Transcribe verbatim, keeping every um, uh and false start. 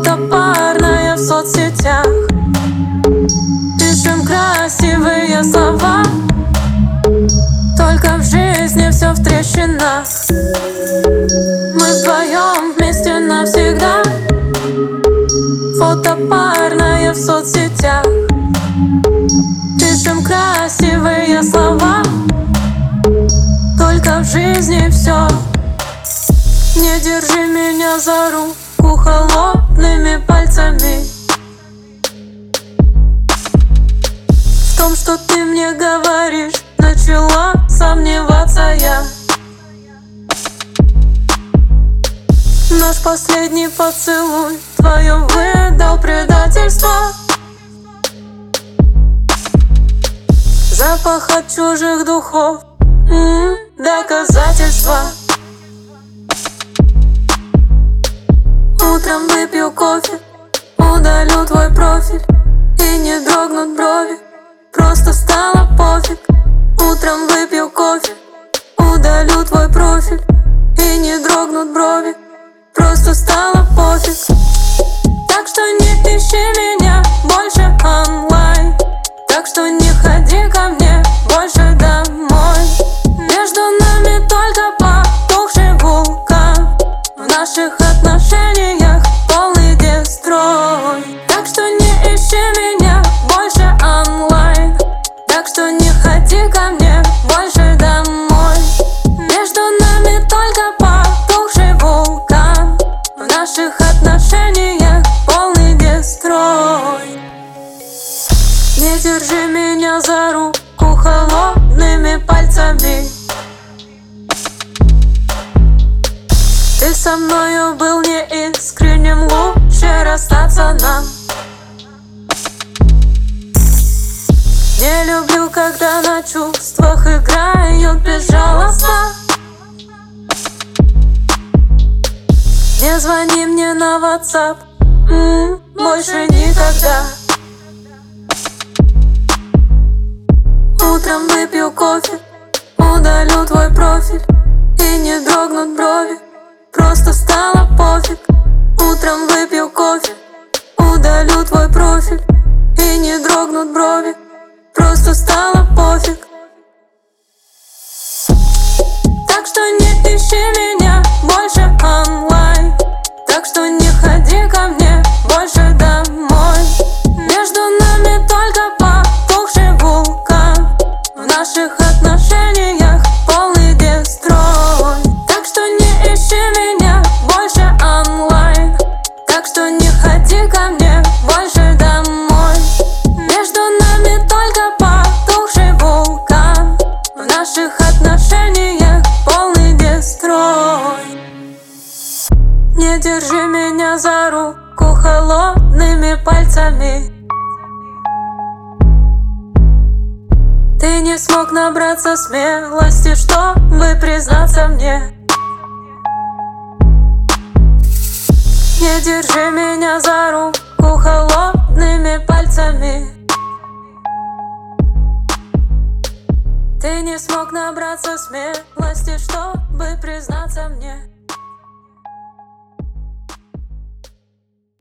Фото парное в соцсетях, пишем красивые слова, только в жизни все в трещинах. Мы вдвоем вместе навсегда. Фото парное в соцсетях, пишем красивые слова, только в жизни все. Не держи меня за руку холодными пальцами. В том, что ты мне говоришь, начала сомневаться я. Наш последний поцелуй вдвоем выдал предательство. Запах от чужих духов, м-м, доказательства. Утром выпью кофе, удалю твой профиль, и не дрогнут брови, просто стало пофиг. Утром выпью кофе, удалю твой профиль, и не дрогнут брови, просто стало пофиг. Так что не ищи меня больше онлайн, так что не ходи ко мне больше домой. Между нами только потухший вулкан, в наших отношениях полный дестрой. Так что не ищи меня больше онлайн, так что не ходи ко мне больше домой. Между нами только потухший вулкан, в наших отношениях полный дестрой. Не держи меня за руку холодными пальцами. Ты со мною был неискренним, лучше расстаться нам. Не люблю, когда на чувствах играют безжалостно. Не звони мне на WhatsApp, м-м, больше никогда. Утром выпью кофе, удалю твой профиль, и не дрогнут брови, просто стало пофиг. Утром выпью кофе, удалю твой профиль, и не дрогнут брови, просто стало пофиг. Так что не ищи меня больше онлайн, так что не ходи ко мне больше домой. Между нами только потухший вулкан, в наших отношениях полный дестрой. Так что не ищи меня больше онлайн, так что не ходи ко мне больше домой. Между нами только потухший вулкан, в наших отношениях полный дестрой. Не держи меня за руку холодными пальцами. Ты не смог набраться смелости, чтобы признаться мне. Не держи меня за руку холодными пальцами. Ты не смог набраться смелости, чтобы признаться мне.